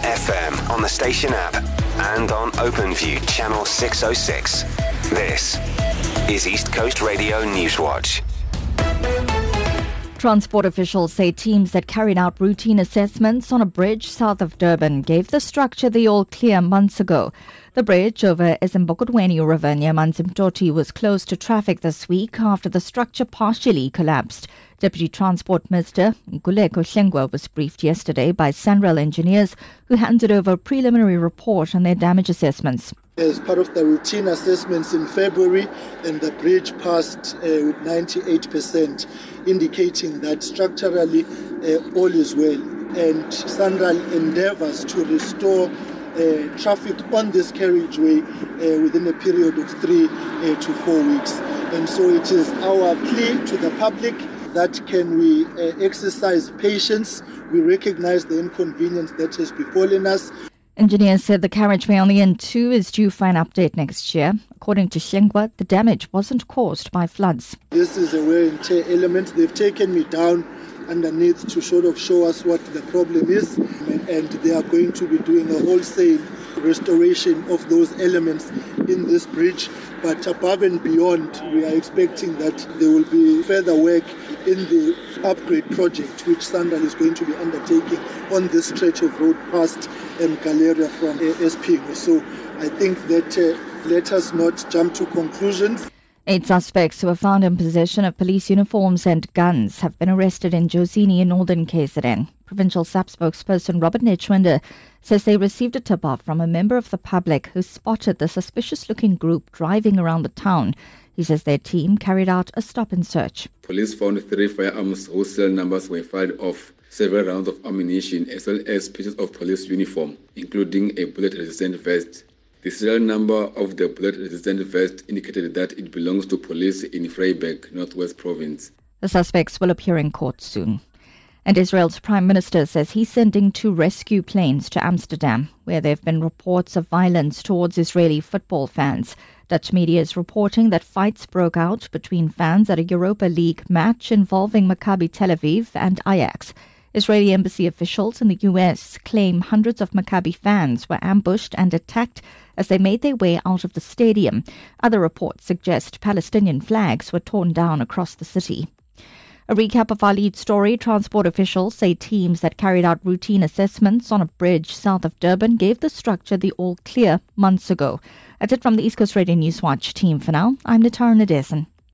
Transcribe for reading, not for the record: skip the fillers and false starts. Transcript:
FM on the station app and on OpenView channel 606. This is East Coast Radio Newswatch. Transport officials say teams that carried out routine assessments on a bridge south of Durban gave the structure the all-clear months ago. The bridge over Isimbokotweni River near Manzimtoti was closed to traffic this week after the structure partially collapsed. Deputy Transport Minister Nkululeko Hlengwa was briefed yesterday by SANRAL engineers who handed over a preliminary report on their damage assessments. As part of the routine assessments in February, and the bridge passed with 98%, indicating that structurally all is well. And SANRAL endeavours to restore traffic on this carriageway within a period of 3 to 4 weeks. And so it is our plea to the public that can we exercise patience. We recognise the inconvenience that has befallen us. Engineers said the carriageway on the N2 is due for an update next year. According to Hlengwa, the damage wasn't caused by floods. This is a wear and tear element. They've taken me down underneath to sort of show us what the problem is, and they are going to be doing a wholesale restoration of those elements in this bridge. But above and beyond, we are expecting that there will be further work in the upgrade project which SANRAL is going to be undertaking on this stretch of road past Galeria from Espingo. So I think that let us not jump to conclusions. 8 suspects who were found in possession of police uniforms and guns have been arrested in Jozini in northern KZN. Provincial SAP spokesperson Robert Nechwinde says they received a tip-off from a member of the public who spotted the suspicious-looking group driving around the town. He says their team carried out a stop and search. Police found 3 firearms whose serial numbers were fired off, several rounds of ammunition, as well as pieces of police uniform, including a bullet-resistant vest. The serial number of the bullet-resistant vest indicated that it belongs to police in Vryburg, Northwest Province. The suspects will appear in court soon. And Israel's Prime Minister says he's sending 2 rescue planes to Amsterdam, where there have been reports of violence towards Israeli football fans. Dutch media is reporting that fights broke out between fans at a Europa League match involving Maccabi Tel Aviv and Ajax. Israeli embassy officials in the US claim hundreds of Maccabi fans were ambushed and attacked as they made their way out of the stadium. Other reports suggest Palestinian flags were torn down across the city. A recap of our lead story. Transport officials say teams that carried out routine assessments on a bridge south of Durban gave the structure the all-clear months ago. That's it from the East Coast Radio Newswatch team for now. I'm Natara Nadesan.